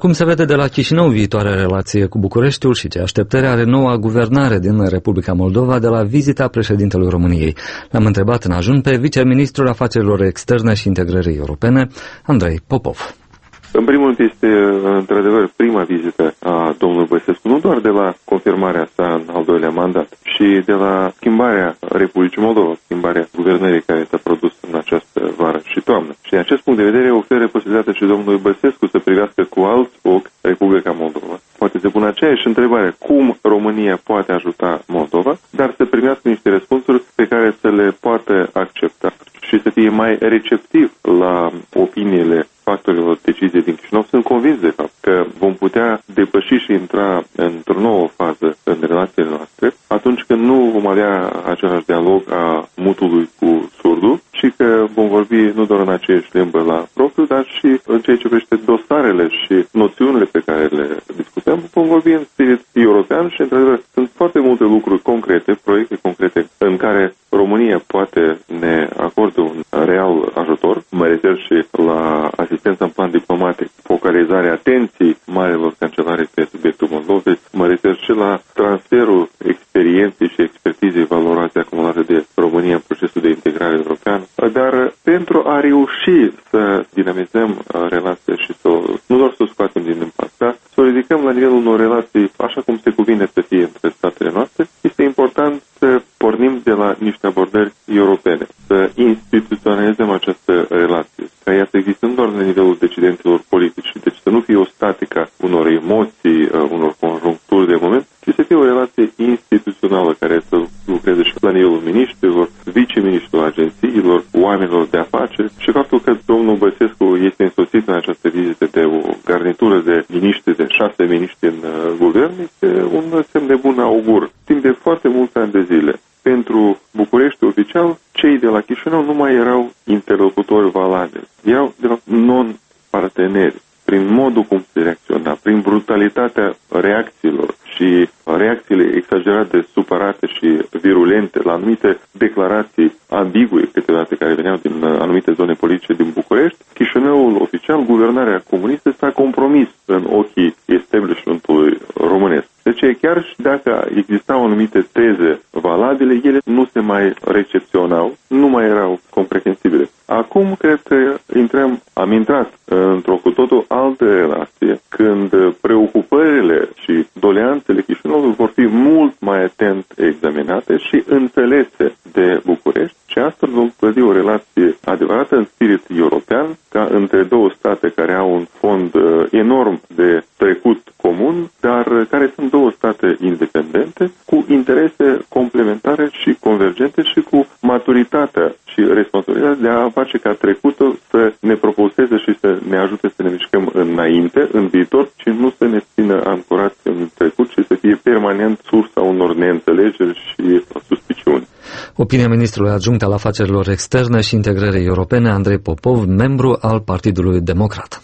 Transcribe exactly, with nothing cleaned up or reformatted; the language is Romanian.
Cum se vede de la Chișinău viitoarea relație cu Bucureștiul și ce așteptări are noua guvernare din Republica Moldova de la vizita președintelui României? L-am întrebat în ajun pe viceministrul afacerilor externe și integrării europene, Andrei Popov. În primul rând este, într-adevăr, prima vizită a domnului Băsescu, nu doar de la confirmarea sa în al doilea mandat, și de la schimbarea Republicii Moldova, schimbarea guvernării care s-a produs în această vară și toamnă. Și din acest punct de vedere oferă posibilitatea și domnului Băsescu să privească cu alt ochi Republica Moldova. Poate se pune aceeași întrebare, cum România poate ajuta Moldova, dar să primească niște răspunsuri pe care să le poată accepta și să fie mai receptiv la opiniile factorilor decizie din Chișinău. Sunt convins de fapt că vom putea depăși și intra într-o nouă fază în relațiile noastre atunci când nu vom avea același dialog a mutului cu surdul și că vom vorbi nu doar în aceeași limbă la propriu, dar și în ceea ce privește dosarele și noțiunile pe care le discutăm, vom vorbi în spirit european și, într-adevăr, sunt foarte multe lucruri concrete, proiecte concrete în care România poate ne acordă un real ajutor. Mă refer și la asistența în plan diplomatic, focalizarea atenției marilor cancelare pe subiectul Moldovei. Mă refer și la transferul experienței și expertizei valoroase acumulate de România în procesul de integrare europeană. Dar pentru a reuși să dinamizăm relația și să, nu doar să o scoatem din impas, dar să o ridicăm la nivelul unor relații așa cum se cuvine să fie între statele noastre, este important să pornim de la niște abordări europene, să instituționalizăm această relație, ca ea să existe nu doar la nivelul decidenților politici, deci să nu fie o statică unor emoții, unor conjuncturi de moment, ci să fie o relație instituțională care să lucreze și la nivelul miniștrilor, viceministrilor, agențiilor, oamenilor de afaceri și faptul că domnul Băsescu este însoțit în această vizită de o garnitură de miniștri, de șase miniștri în uh, guvern, este un semn de bun augur. Timp de foarte mulți ani de zile, pentru București oficial, cei de la Chișinău nu mai erau interlocutori valabili, erau de fapt non-parteneri. Prin modul cum se reacționa, prin brutalitatea reacțiilor și reacțiile exagerate, supărate și virulente la anumite declarații ambigue câteodată care veneau din anumite zone politice din București, Chișinăul oficial, guvernarea comunistă s-a compromis în ochii establishmentului românesc. Deci chiar și dacă existau anumite teze valabile, ele nu se mai recepționau, nu mai erau comprehensibile. Acum cred că intrăm, am intrat într-o cu totul altă relație, când preocupările și doleanțele Chișinăului vor fi mult mai atent examinate și înțelese de București și astfel vom clădi o relație adevărată în spirit european, ca între două state care au un fond enorm de trecut comun, dar care sunt două state independente, cu interese complementare și convergente și cu maturitatea și responsabilitatea de a face ca trecutul să ne propulseze și să ne ajute să ne mișcăm înainte, în viitor, și nu să ne țină ancorați în trecut și să fie permanent sursa unor neînțelegeri și suspiciuni. Opinia ministrului adjunct al afacerilor externe și integrării europene, Andrei Popov, membru al Partidului Democrat.